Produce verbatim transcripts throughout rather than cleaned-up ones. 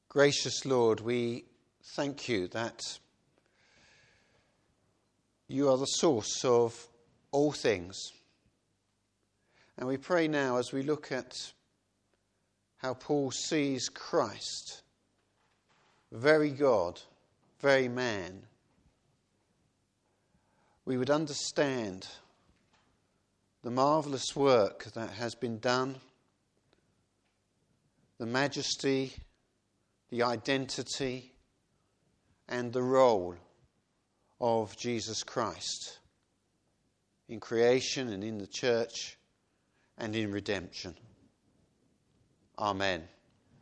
Gracious Lord, we thank you that you are the source of all things. And we pray now as we look at how Paul sees Christ, very God, very man, we would understand the marvellous work that has been done, the majesty, the identity, and the role of Jesus Christ in creation and in the church and in redemption. Amen.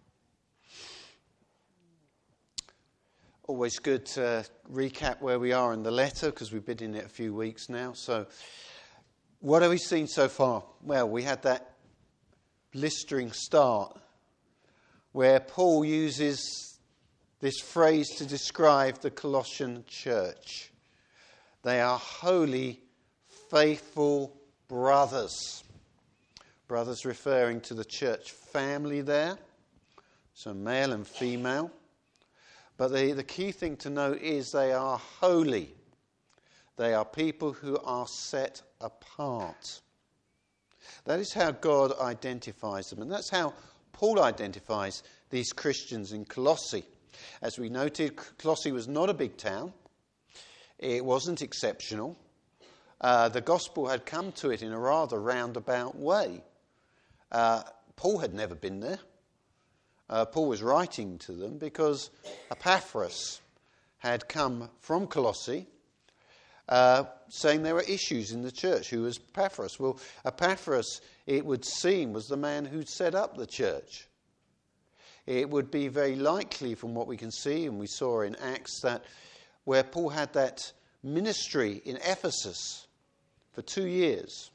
Always good to recap where we are in the letter because we've been in it a few weeks now. So, what have we seen so far? Well, we had that blistering start where Paul uses this phrase to describe the Colossian church. They are holy, faithful brothers. Brothers referring to the church family there, so male and female. But the, the key thing to note is they are holy. They are people who are set apart. That is how God identifies them. And that's how Paul identifies these Christians in Colossae. As we noted, Colossae was not a big town. It wasn't exceptional. Uh, the gospel had come to it in a rather roundabout way. Uh, Paul had never been there. Uh, Paul was writing to them because Epaphras had come from Colossae uh, saying there were issues in the church. Who was Epaphras? Well, Epaphras, it would seem, was the man who'd set up the church. It would be very likely from what we can see, and we saw in Acts, that where Paul had that ministry in Ephesus for two years,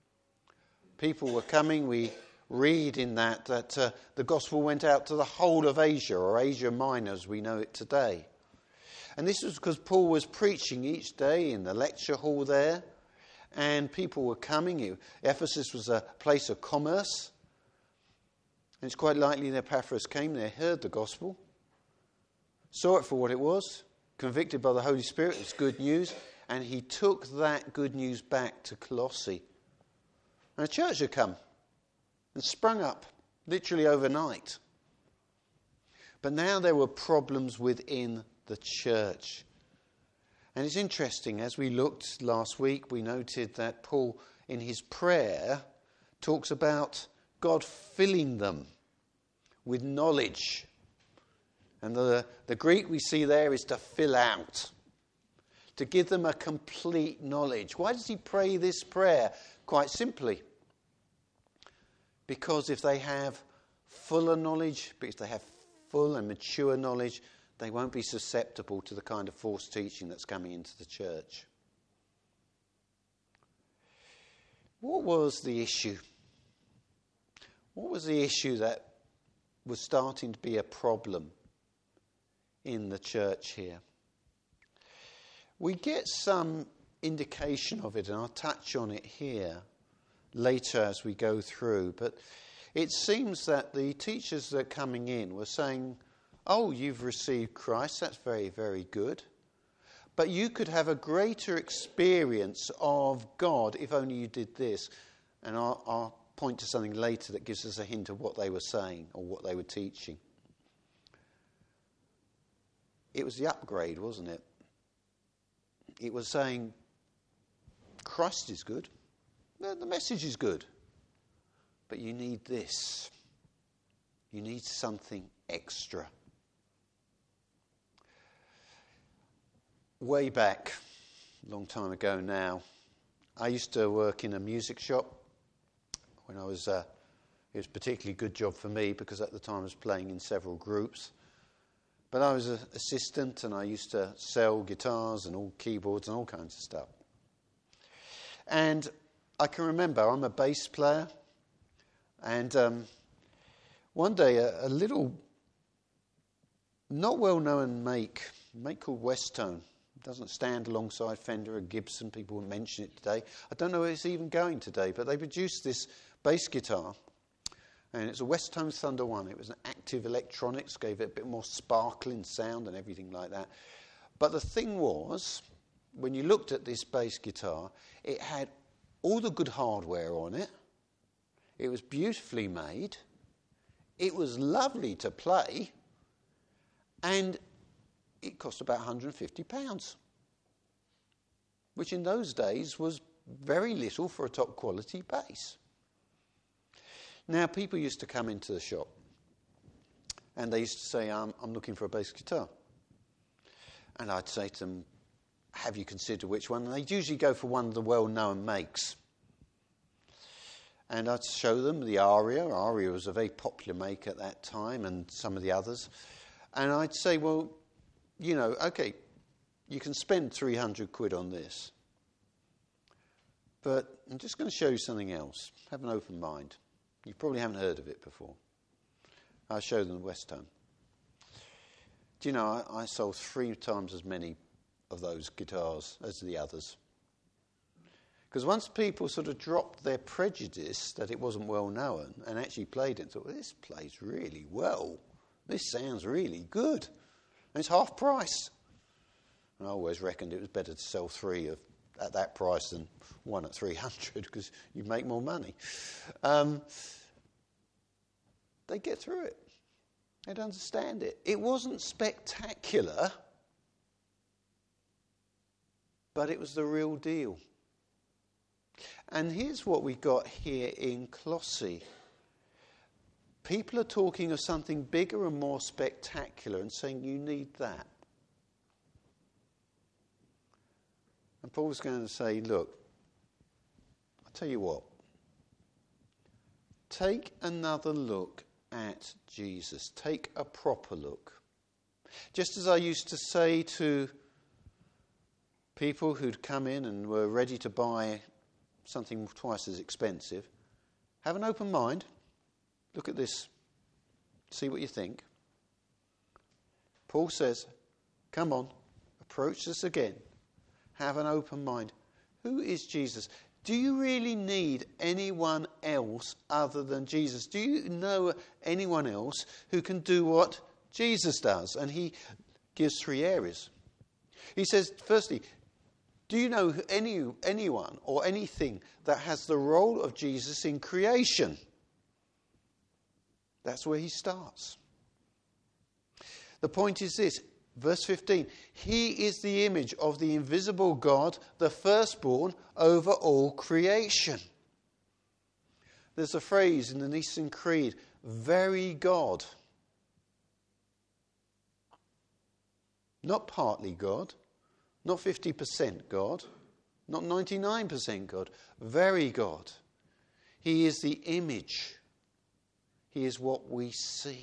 people were coming. We read in that that uh, the gospel went out to the whole of Asia, or Asia Minor as we know it today. And this was because Paul was preaching each day in the lecture hall there, and people were coming. Ephesus was a place of commerce, and it's quite likely that Epaphras came there, heard the gospel, saw it for what it was, convicted by the Holy Spirit, it's good news, and he took that good news back to Colossae. And a church had come and sprung up literally overnight. But now there were problems within the church. And it's interesting, as we looked last week, we noted that Paul, in his prayer, talks about God filling them with knowledge. And the, the Greek we see there is to fill out, to give them a complete knowledge. Why does he pray this prayer? Quite simply, because if they have fuller knowledge, if they have full and mature knowledge, they won't be susceptible to the kind of false teaching that's coming into the church. What was the issue? What was the issue that was starting to be a problem in the church here? We get some indication of it, and I'll touch on it here later as we go through, but it seems that the teachers that are coming in were saying, oh, you've received Christ, that's very, very good, but you could have a greater experience of God if only you did this. And I'll, I'll point to something later that gives us a hint of what they were saying or what they were teaching. It was the upgrade, wasn't it? It was saying, Christ is good. The message is good. But you need this. You need something extra. Way back, a long time ago now, I used to work in a music shop when I was, uh, it was a particularly good job for me because at the time I was playing in several groups. But I was an assistant and I used to sell guitars and all keyboards and all kinds of stuff. And I can remember, I'm a bass player, and um, one day a, a little, not well-known make, a make called Westone, doesn't stand alongside Fender or Gibson, people would mention it today. I don't know if it's even going today, but they produced this bass guitar, And it's a Westone Thunder one. It was an active electronics, gave it a bit more sparkling sound and everything like that. But the thing was, when you looked at this bass guitar, it had all the good hardware on it. It was beautifully made. It was lovely to play. And it cost about one hundred fifty pounds, which in those days was very little for a top quality bass. Now, people used to come into the shop and they used to say, um, I'm looking for a bass guitar. And I'd say to them, have you considered which one? And they'd usually go for one of the well-known makes. And I'd show them the Aria. Aria was a very popular make at that time, and some of the others. And I'd say, well, you know, okay, you can spend three hundred quid on this. But I'm just going to show you something else. Have an open mind. You probably haven't heard of it before. I'll show them the Westone. Do you know, I, I sold three times as many of those guitars as the others. Because once people sort of dropped their prejudice that it wasn't well known and actually played it and thought, well, this plays really well. This sounds really good. And it's half price. And I always reckoned it was better to sell three of, at that price than one at three hundred because you make more money. Um, they get through it. They'd understand it. It wasn't spectacular, but it was the real deal. And here's what we got here in Colossae. People are talking of something bigger and more spectacular and saying you need that. And Paul's going to say, look, I'll tell you what. Take another look at Jesus. Take a proper look. Just as I used to say to people who'd come in and were ready to buy something twice as expensive, have an open mind. Look at this. See what you think. Paul says, come on, approach this again. Have an open mind. Who is Jesus? Do you really need anyone else other than Jesus? Do you know anyone else who can do what Jesus does? And he gives three areas. He says, firstly, do you know any anyone or anything that has the role of Jesus in creation? That's where he starts. The point is this, verse fifteen, he is the image of the invisible God, the firstborn over all creation. There's a phrase in the Nicene Creed, very God. Not partly God, not fifty percent God, not ninety-nine percent God, very God. He is the image. He is what we see.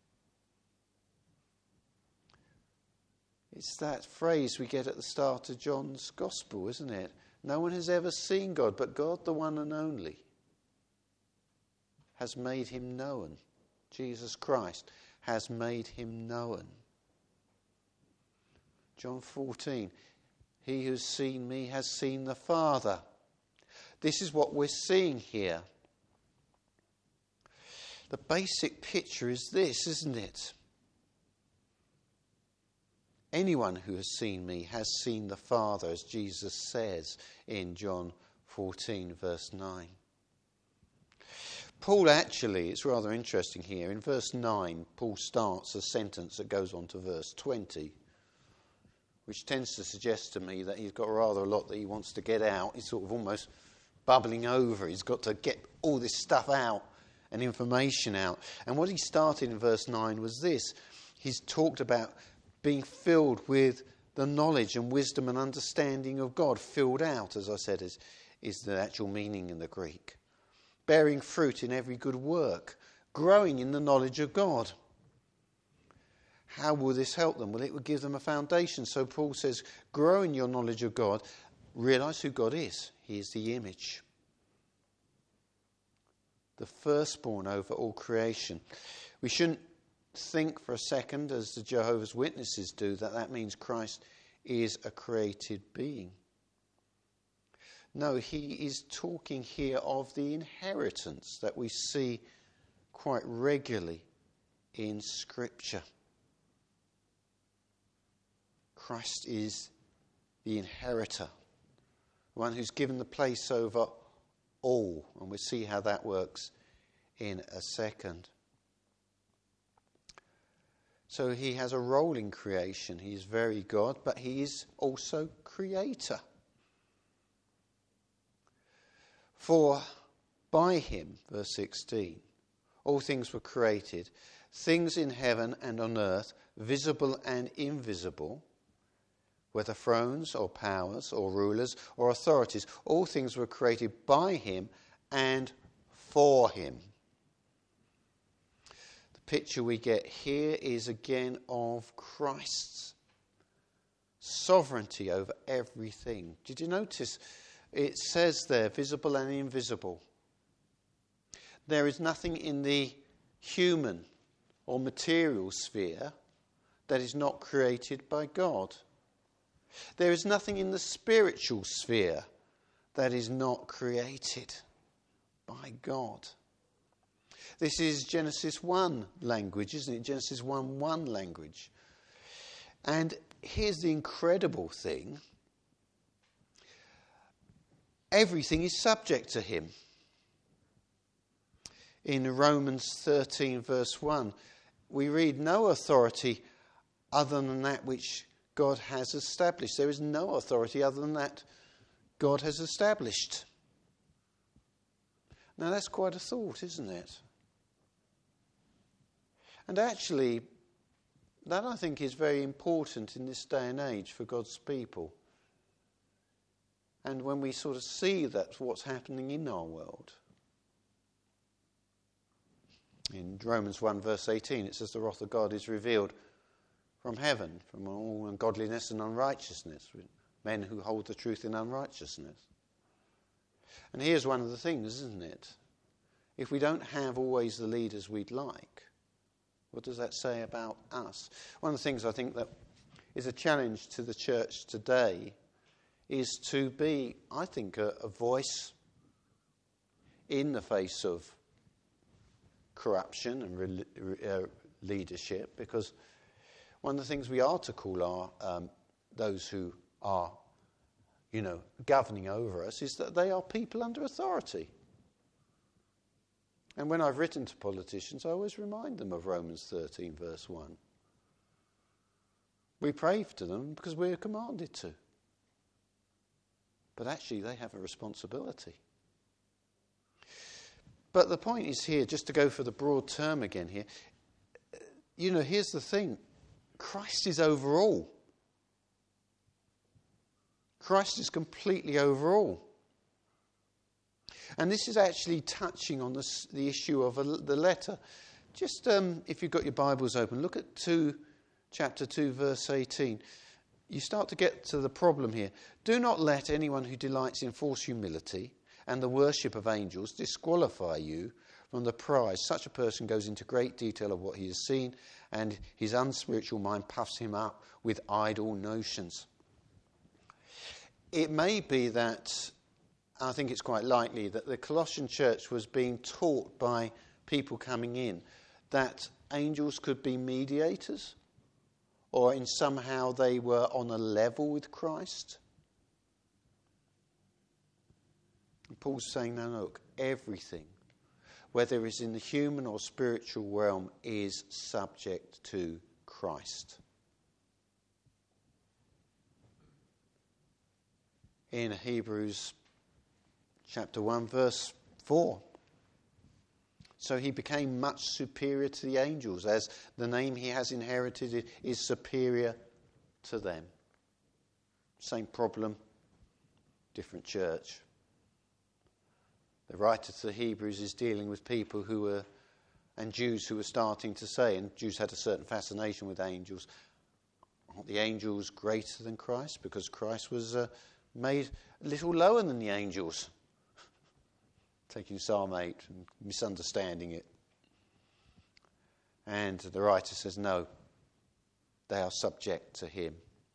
It's that phrase we get at the start of John's Gospel, isn't it? No one has ever seen God, but God, the one and only, has made him known. Jesus Christ has made him known. John fourteen, he who's seen me has seen the Father. This is what we're seeing here. The basic picture is this, isn't it? Anyone who has seen me has seen the Father, as Jesus says in John fourteen, verse nine. Paul actually, it's rather interesting here, in verse nine, Paul starts a sentence that goes on to verse twenty, which tends to suggest to me that he's got rather a lot that he wants to get out. He's sort of almost bubbling over. He's got to get all this stuff out and information out. And what he started in verse nine was this. He's talked about being filled with the knowledge and wisdom and understanding of God. Filled out, as I said, is, is the actual meaning in the Greek. Bearing fruit in every good work. Growing in the knowledge of God. How will this help them? Well, it will give them a foundation. So Paul says, grow in your knowledge of God. Realise who God is. He is the image. The firstborn over all creation. We shouldn't think for a second, as the Jehovah's Witnesses do, that that means Christ is a created being. No, he is talking here of the inheritance that we see quite regularly in Scripture. Christ is the inheritor, one who's given the place over all. And we'll see how that works in a second. So he has a role in creation. He is very God, but he is also creator. For by him, verse sixteen, all things were created, things in heaven and on earth, visible and invisible, whether thrones or powers or rulers or authorities, all things were created by him and for him. The picture we get here is again of Christ's sovereignty over everything. Did you notice it says there, visible and invisible? There is nothing in the human or material sphere that is not created by God. There is nothing in the spiritual sphere that is not created by God. This is Genesis one language, isn't it? Genesis one one language. And here's the incredible thing. Everything is subject to him. In Romans thirteen verse one, we read, no authority other than that which God has established. There is no authority other than that God has established. Now that's quite a thought, isn't it? And actually, that I think is very important in this day and age for God's people. And when we sort of see that's what's happening in our world. In Romans one verse eighteen, it says the wrath of God is revealed from heaven, from all ungodliness and unrighteousness, with men who hold the truth in unrighteousness. And here's one of the things, isn't it? If we don't have always the leaders we'd like, what does that say about us? One of the things I think that is a challenge to the church today is to be, I think, a, a voice in the face of corruption and re- uh, leadership, because one of the things we are to call our um, those who are, you know, governing over us is that they are people under authority. And when I've written to politicians, I always remind them of Romans thirteen verse one. We pray to them because we're commanded to. But actually they have a responsibility. But the point is here, just to go for the broad term again here, you know, here's the thing. Christ is over all. Christ is completely over all. And this is actually touching on this, the issue of a, the letter. Just, um, if you've got your Bibles open, look at two, chapter two, verse eighteen. You start to get to the problem here. Do not let anyone who delights in false humility and the worship of angels disqualify you from the prize. Such a person goes into great detail of what he has seen, and his unspiritual mind puffs him up with idle notions. It may be that, I think it's quite likely, that the Colossian church was being taught by people coming in that angels could be mediators, or in somehow they were on a level with Christ. And Paul's saying, no, look, everything, whether it's in the human or spiritual realm, is subject to Christ. In Hebrews chapter one, verse four. So he became much superior to the angels, as the name he has inherited is superior to them. Same problem, different church. The writer to the Hebrews is dealing with people who were, and Jews who were starting to say, and Jews had a certain fascination with angels, aren't the angels greater than Christ? Because Christ was uh, made a little lower than the angels. Taking Psalm eight and misunderstanding it. And the writer says, no, they are subject to him.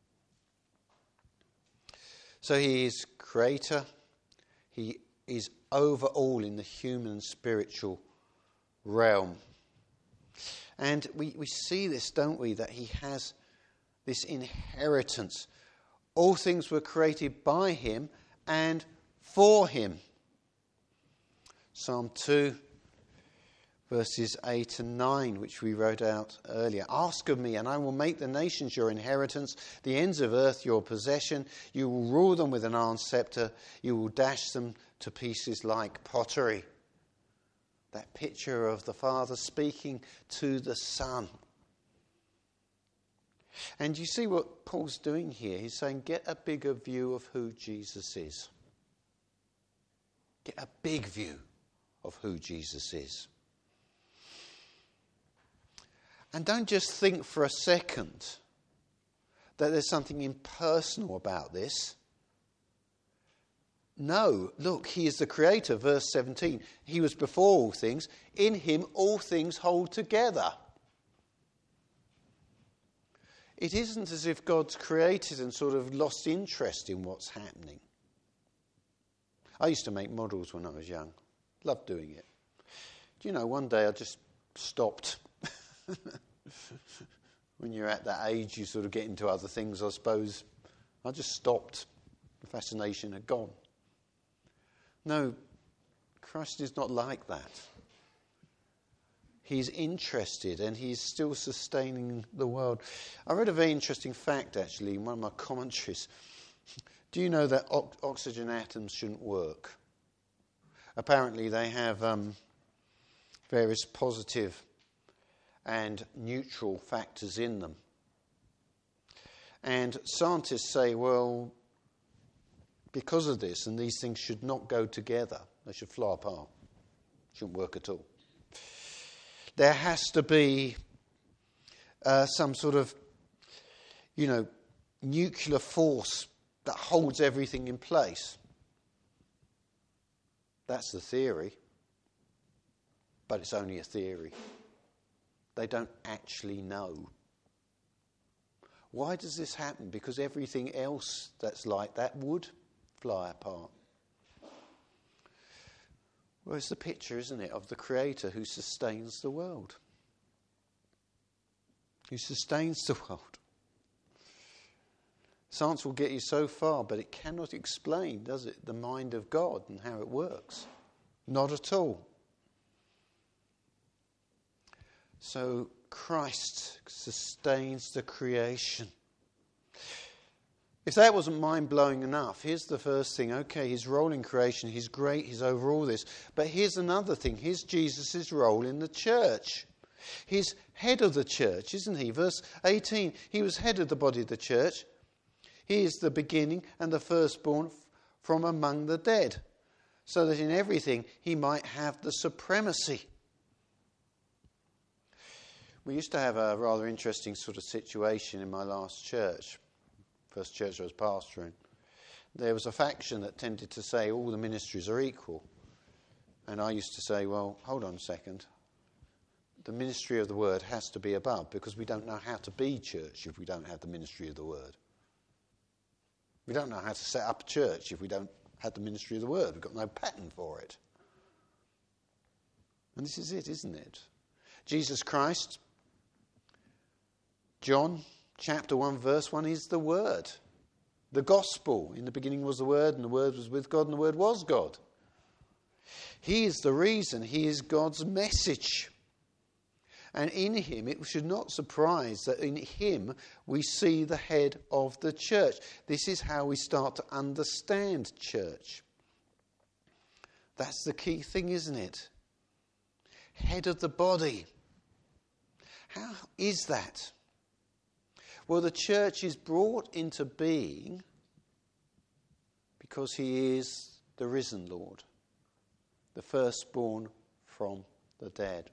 So he is creator. He is over all in the human and spiritual realm. And we, we see this, don't we, that he has this inheritance. All things were created by him and for him. Psalm two, verses eight and nine, which we wrote out earlier. Ask of me, and I will make the nations your inheritance, the ends of earth your possession. You will rule them with an iron scepter. You will dash them to pieces like pottery. That picture of the Father speaking to the Son. And you see what Paul's doing here? He's saying, get a bigger view of who Jesus is. Get a big view of who Jesus is. And don't just think for a second that there's something impersonal about this. No, look, he is the creator, verse seventeen. He was before all things. In him all things hold together. It isn't as if God's created and sort of lost interest in what's happening. I used to make models when I was young. Loved doing it. Do you know, one day I just stopped. When you're at that age, you sort of get into other things, I suppose. I just stopped. The fascination had gone. No, Christ is not like that. He's interested and he's still sustaining the world. I read a very interesting fact, actually, in one of my commentaries. Do you know that o- oxygen atoms shouldn't work? Apparently they have um, various positive and neutral factors in them. And scientists say, well, because of this, and these things should not go together, they should fly apart. Shouldn't work at all. There has to be uh, some sort of, you know, nuclear force that holds everything in place. That's the theory. But it's only a theory. They don't actually know. Why does this happen? Because everything else that's like that would fly apart. Well, it's the picture, isn't it, of the Creator who sustains the world. Who sustains the world. Science will get you so far, but it cannot explain, does it, the mind of God and how it works? Not at all. So Christ sustains the creation. If that wasn't mind-blowing enough, here's the first thing. Okay, his role in creation, he's great, he's over all this. But here's another thing. Here's Jesus' role in the church. He's head of the church, isn't he? Verse eighteen, he was head of the body of the church. He is the beginning and the firstborn from among the dead, so that in everything he might have the supremacy. We used to have a rather interesting sort of situation in my last church. First church I was pastoring. There was a faction that tended to say all the ministries are equal. And I used to say, well, hold on a second. The ministry of the word has to be above, because we don't know how to be church if we don't have the ministry of the word. We don't know how to set up a church if we don't have the ministry of the word. We've got no pattern for it. And this is it, isn't it? Jesus Christ, John chapter one, verse one, is the Word. The gospel. In the beginning was the Word, and the Word was with God, and the Word was God. He is the reason. He is God's message. And in him, it should not surprise that in him we see the head of the church. This is how we start to understand church. That's the key thing, isn't it? Head of the body. How is that? Well, the church is brought into being because he is the risen Lord, the firstborn from the dead.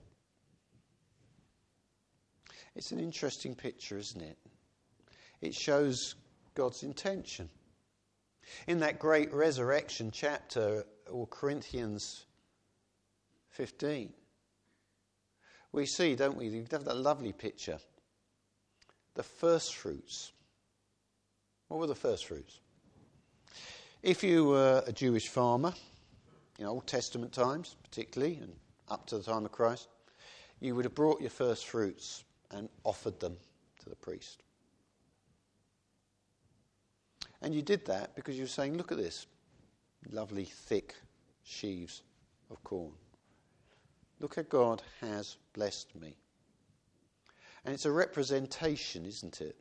It's an interesting picture, isn't it? It shows God's intention. In that great resurrection chapter, or Corinthians fifteen, we see, don't we, we have that lovely picture. The first fruits. What were the first fruits? If you were a Jewish farmer, in Old Testament times particularly, and up to the time of Christ, you would have brought your first fruits and offered them to the priest. And you did that because you were saying, look at this lovely thick sheaves of corn. Look how God has blessed me. And it's a representation, isn't it?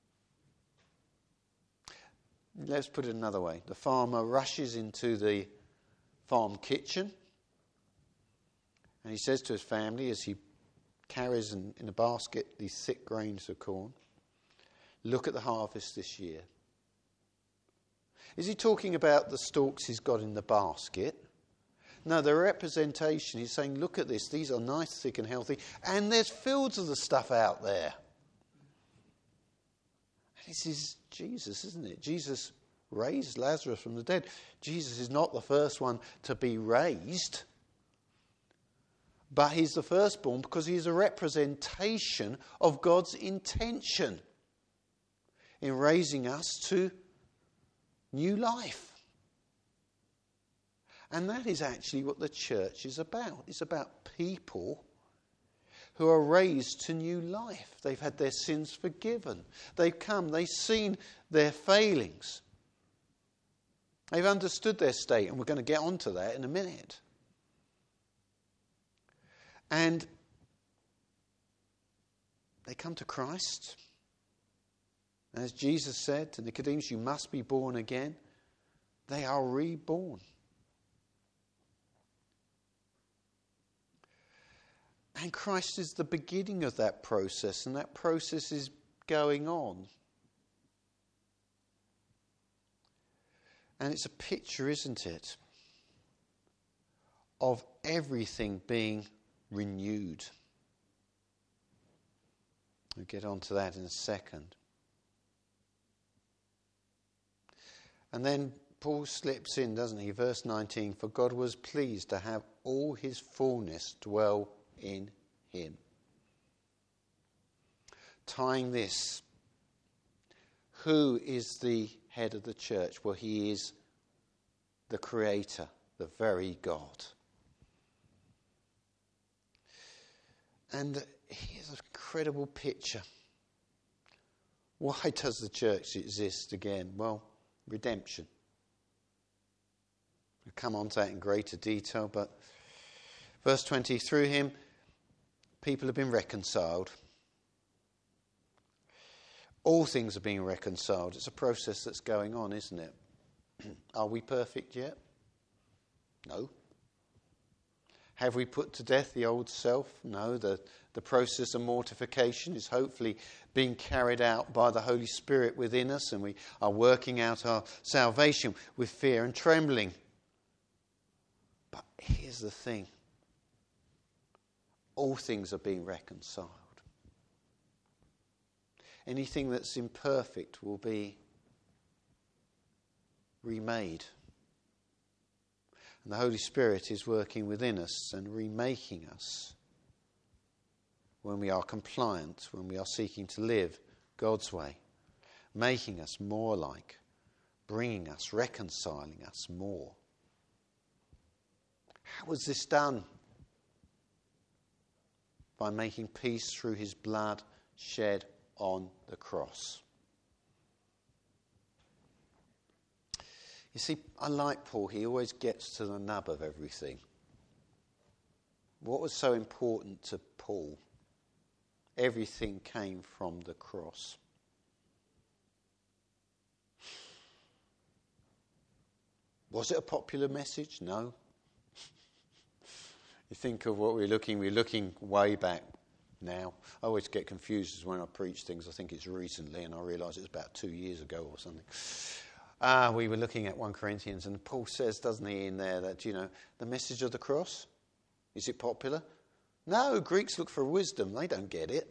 Let's put it another way. The farmer rushes into the farm kitchen and he says to his family as he carries in, in a basket these thick grains of corn, look at the harvest this year. Is he talking about the stalks he's got in the basket? No, the representation, he's saying, look at this. These are nice, thick and healthy. And there's fields of the stuff out there. And this is Jesus, isn't it? Jesus raised Lazarus from the dead. Jesus is not the first one to be raised. But he's the firstborn because he's a representation of God's intention in raising us to new life. And that is actually what the church is about. It's about people who are raised to new life. They've had their sins forgiven. They've come, they've seen their failings. They've understood their state, and we're going to get onto that in a minute. And they come to Christ. As Jesus said to Nicodemus, you must be born again. They are reborn. And Christ is the beginning of that process, and that process is going on. And it's a picture, isn't it, of everything being renewed. We'll get on to that in a second. And then Paul slips in, doesn't he? Verse nineteen, for God was pleased to have all his fullness dwell in him. Tying this, who is the head of the church? Well, he is the creator, the very God. And here's an incredible picture. Why does the church exist again? Well, redemption. We'll come on to that in greater detail, but verse twenty, through him, people have been reconciled. All things are being reconciled. It's a process that's going on, isn't it? Are we perfect yet? No. Have we put to death the old self? No. The, the process of mortification is hopefully being carried out by the Holy Spirit within us, and we are working out our salvation with fear and trembling. But here's the thing. All things are being reconciled. Anything that's imperfect will be remade. And the Holy Spirit is working within us and remaking us when we are compliant, when we are seeking to live God's way, making us more like, bringing us, reconciling us more. How was this done? By making peace through his blood shed on the cross. You see, I like Paul. He always gets to the nub of everything. What was so important to Paul? Everything came from the cross. Was it a popular message? No. You think of what we're looking, we're looking way back now. I always get confused when I preach things. I think it's recently, and I realise it's about two years ago or something. Ah, we were looking at First Corinthians, and Paul says, doesn't he, in there, that, you know, the message of the cross, is it popular? No, Greeks look for wisdom. They don't get it.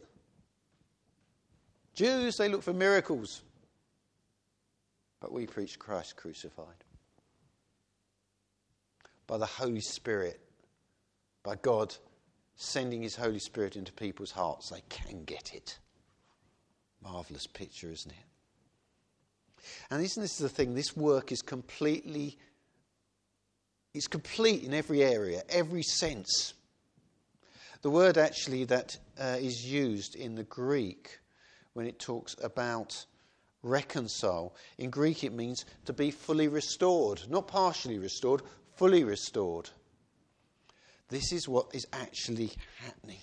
Jews, they look for miracles. But we preach Christ crucified. By the Holy Spirit, by God sending his Holy Spirit into people's hearts, they can get it. Marvellous picture, isn't it? And isn't this the thing? This work is completely, it's complete in every area, every sense. The word actually that uh, is used in the Greek when it talks about reconcile, in Greek it means to be fully restored, not partially restored, fully restored. This is what is actually happening.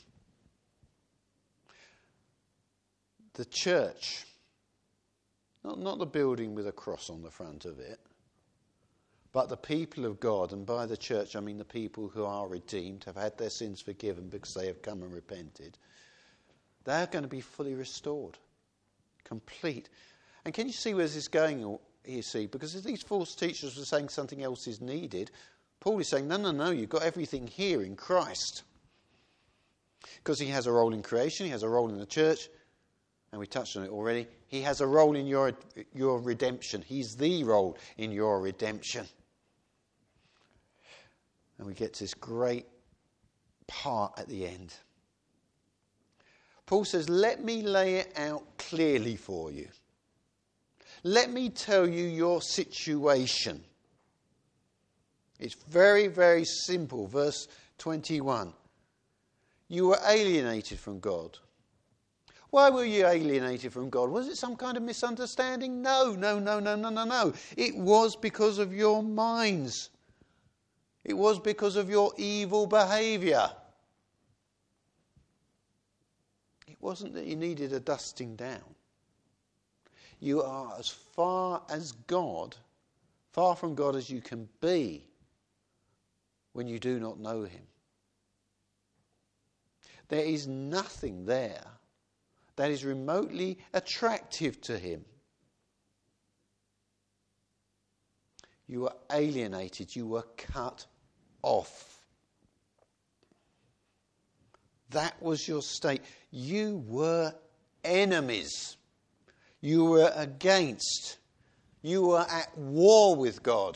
The church, not, not the building with a cross on the front of it, but the people of God, and by the church I mean the people who are redeemed, have had their sins forgiven because they have come and repented, they're going to be fully restored, complete. And can you see where this is going, you see? Because if these false teachers were saying something else is needed, Paul is saying, no, no, no, you've got everything here in Christ. Because he has a role in creation, he has a role in the church, and we touched on it already. He has a role in your, your redemption. He's the role in your redemption. And we get to this great part at the end. Paul says, let me lay it out clearly for you. Let me tell you your situation. It's very, very simple. Verse twenty-one. You were alienated from God. Why were you alienated from God? Was it some kind of misunderstanding? No, no, no, no, no, no, no. It was because of your minds. It was because of your evil behaviour. It wasn't that you needed a dusting down. You are as far as God, far from God as you can be when you do not know him. There is nothing there that is remotely attractive to him. You were alienated. You were cut off. That was your state. You were enemies. You were against. You were at war with God.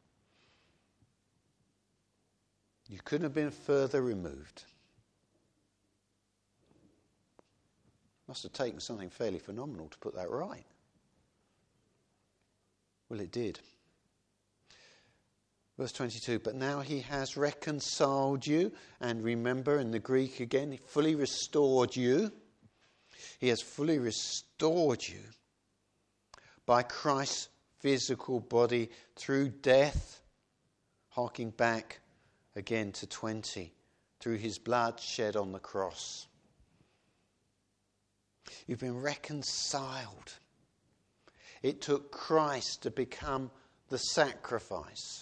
You couldn't have been further removed. Must have taken something fairly phenomenal to put that right. Well, it did. Verse twenty-two, but now he has reconciled you, and remember in the Greek again, he fully restored you. He has fully restored you by Christ's physical body through death, harking back again to twenty, through his blood shed on the cross. You've been reconciled. It took Christ to become the sacrifice.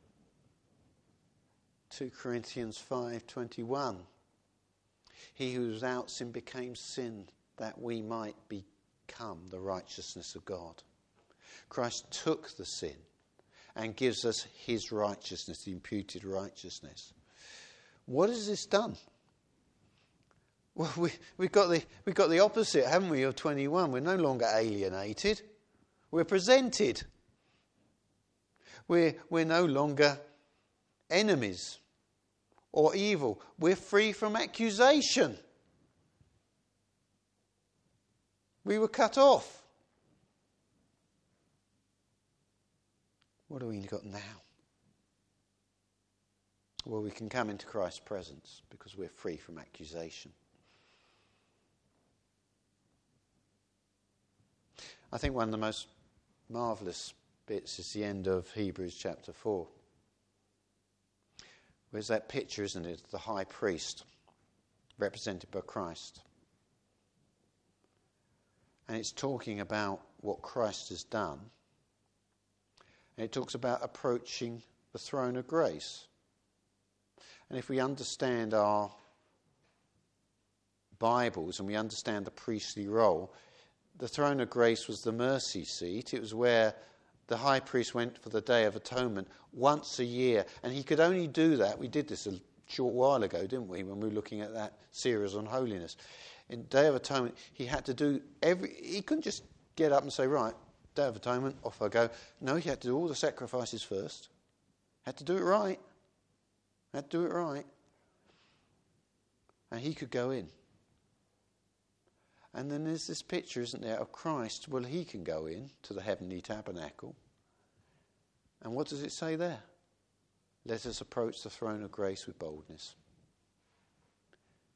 two Corinthians five twenty-one. He who was without sin became sin, that we might become the righteousness of God. Christ took the sin and gives us his righteousness, the imputed righteousness. What has this done? Well, we, we've got the we've got the opposite, haven't we, of twenty-one. We're no longer alienated. We're presented. We're, we're no longer enemies or evil. We're free from accusation. We were cut off. What do we got now? Well, we can come into Christ's presence because we're free from accusation. I think one of the most marvellous bits is the end of Hebrews chapter four. There's that picture, isn't it, of the high priest represented by Christ. And it's talking about what Christ has done. And it talks about approaching the throne of grace. And if we understand our Bibles and we understand the priestly role, the throne of grace was the mercy seat. It was where the high priest went for the Day of Atonement once a year. And he could only do that. We did this a short while ago, didn't we, when we were looking at that series on holiness. In Day of Atonement, he had to do every... He couldn't just get up and say, right, Day of Atonement, off I go. No, he had to do all the sacrifices first. Had to do it right. Had to do it right. And he could go in. And then there's this picture, isn't there, of Christ. Well, he can go in to the heavenly tabernacle. And what does it say there? Let us approach the throne of grace with boldness.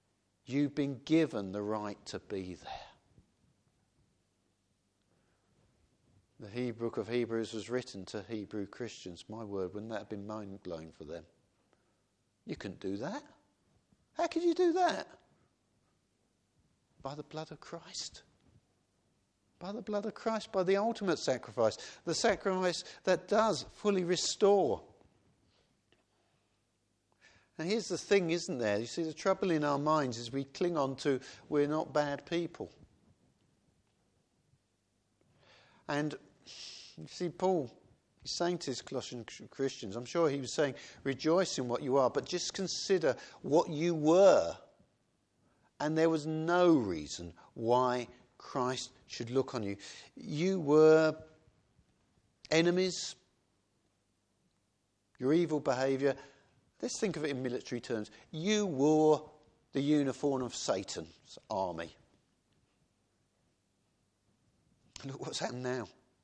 You've been given the right to be there. The Hebrew book of Hebrews was written to Hebrew Christians. My word, wouldn't that have been mind-blowing for them? You couldn't do that. How could you do that? By the blood of Christ. By the blood of Christ, by the ultimate sacrifice. The sacrifice that does fully restore. And here's the thing, isn't there? You see, the trouble in our minds is we cling on to, we're not bad people. And you see, Paul, he's saying to his Colossian Christians, I'm sure he was saying, rejoice in what you are, but just consider what you were. And there was no reason why Christ should look on you. You were enemies, your evil behaviour. Let's think of it in military terms. You wore the uniform of Satan's army. Look what's happened now.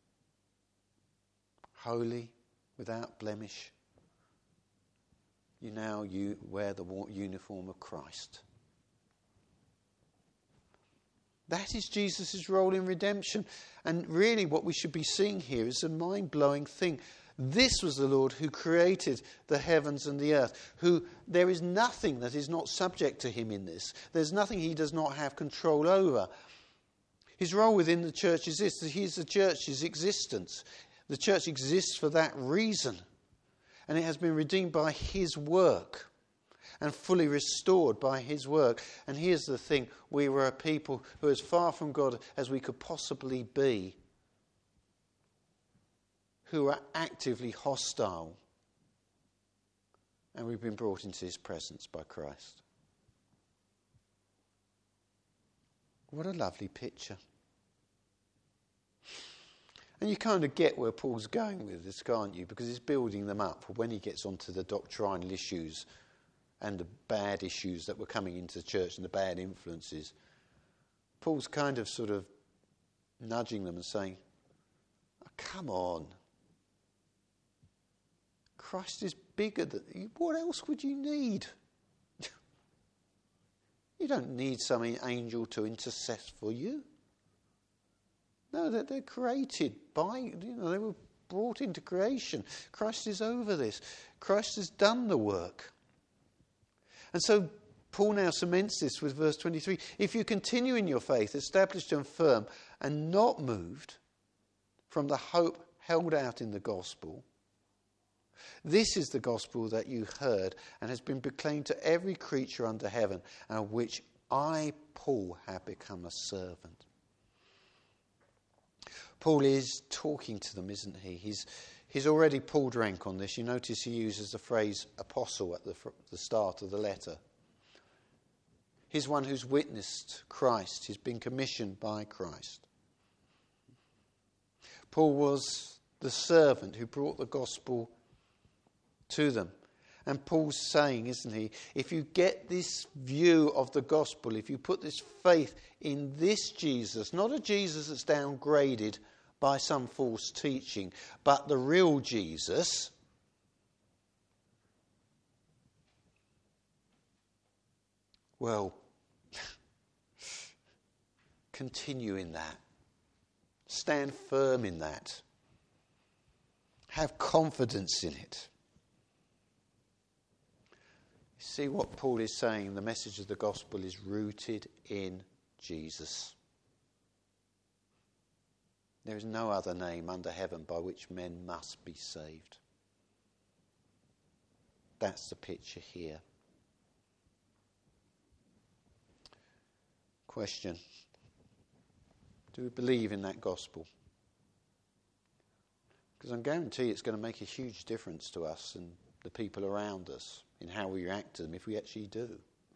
Holy, without blemish. You now you wear the uniform of Christ. That is Jesus' role in redemption. And really what we should be seeing here is a mind-blowing thing. This was the Lord who created the heavens and the earth, who there is nothing that is not subject to him in this. There's nothing he does not have control over. His role within the church is this, that he is the church's existence. The church exists for that reason. And it has been redeemed by his work and fully restored by his work. And here's the thing, we were a people who are as far from God as we could possibly be, who are actively hostile. And we've been brought into his presence by Christ. What a lovely picture. And you kind of get where Paul's going with this, can't you? Because he's building them up for when he gets onto the doctrinal issues and the bad issues that were coming into the church and the bad influences. Paul's kind of sort of nudging them and saying, oh, come on. Christ is bigger than you. What else would you need? You don't need some angel to intercess for you. No, they're, they're created by, you know, they were brought into creation. Christ is over this. Christ has done the work. And so Paul now cements this with verse twenty-three. If you continue in your faith, established and firm, and not moved from the hope held out in the gospel, this is the gospel that you heard and has been proclaimed to every creature under heaven, and of which I, Paul, have become a servant. Paul is talking to them, isn't he? He's, he's already pulled rank on this. You notice he uses the phrase apostle at the, the start of the letter. He's one who's witnessed Christ. He's been commissioned by Christ. Paul was the servant who brought the gospel to them. And Paul's saying, isn't he, if you get this view of the gospel, if you put this faith in this Jesus, not a Jesus that's downgraded by some false teaching, but the real Jesus, well, continue in that. Stand firm in that. Have confidence in it. See what Paul is saying, the message of the gospel is rooted in Jesus. There is no other name under heaven by which men must be saved. That's the picture here. Question. Do we believe in that gospel? Because I guarantee it's going to make a huge difference to us and the people around us in how we react to them if we actually do.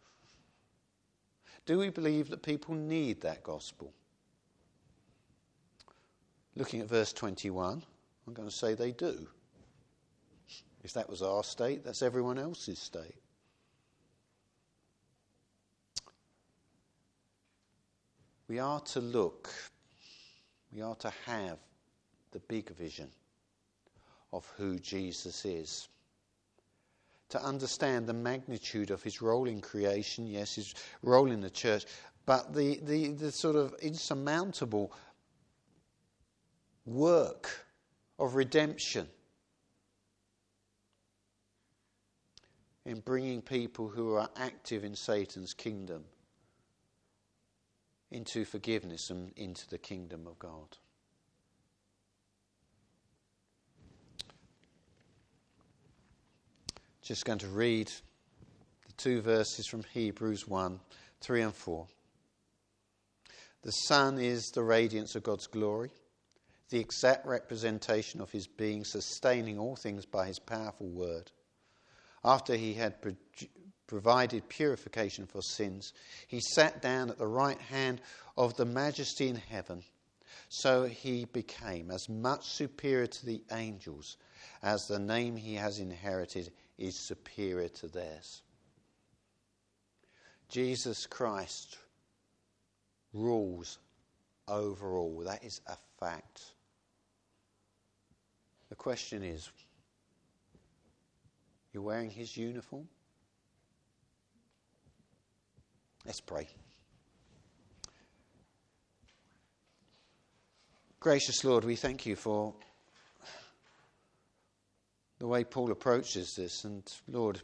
Do we believe that people need that gospel? Looking at verse twenty-one, I'm going to say they do. If that was our state, that's everyone else's state. We are to look, we are to have the big vision of who Jesus is. to understand the magnitude of his role in creation, yes, his role in the church, but the, the, the sort of insurmountable work of redemption in bringing people who are active in Satan's kingdom into forgiveness and into the kingdom of God. Just going to read the two verses from Hebrews one, three and four. The Son is the radiance of God's glory, the exact representation of his being, sustaining all things by his powerful word. After he had pro- provided purification for sins, he sat down at the right hand of the Majesty in heaven. So he became as much superior to the angels as the name he has inherited is superior to theirs. Jesus Christ rules over all. That is a fact. The question is, you're wearing his uniform? Let's pray. Gracious Lord, we thank you for the way Paul approaches this. And Lord,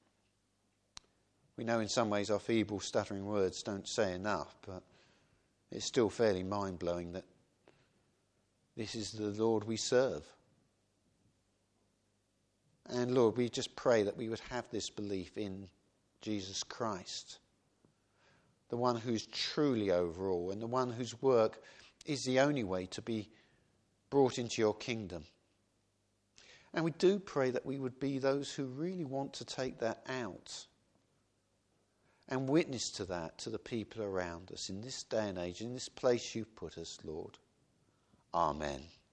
we know in some ways our feeble, stuttering words don't say enough, but it's still fairly mind-blowing that this is the Lord we serve. And Lord, we just pray that we would have this belief in Jesus Christ, the one who's truly over all and the one whose work is the only way to be brought into your kingdom. And we do pray that we would be those who really want to take that out and witness to that to the people around us in this day and age, in this place you've put us, Lord. Amen.